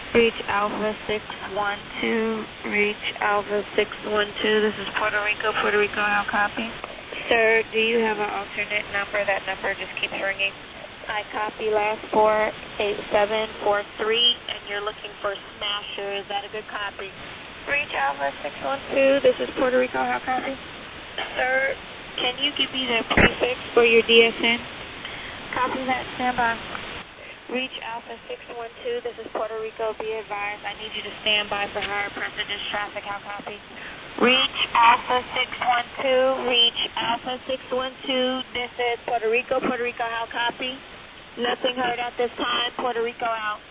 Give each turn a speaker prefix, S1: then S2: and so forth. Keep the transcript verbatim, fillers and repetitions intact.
S1: Reach Alpha six one two, reach Alpha six one two, this is Puerto Rico, Puerto Rico, how copy? Sir, do you have an alternate number? That number just keeps ringing. I copy last four eight seven four three, and you're looking for Smasher, is that a good copy? Reach Alpha six one two, this is Puerto Rico, how copy? Sir, can you give me the prefix for your D S N? Copy that, stand by. Reach Alpha six one two, this is Puerto Rico, be advised, I need you to stand by for higher precedence traffic, how copy? Reach Alpha six one two, reach Alpha six one two, this is Puerto Rico, Puerto Rico, how copy? Nothing heard at this time, Puerto Rico out.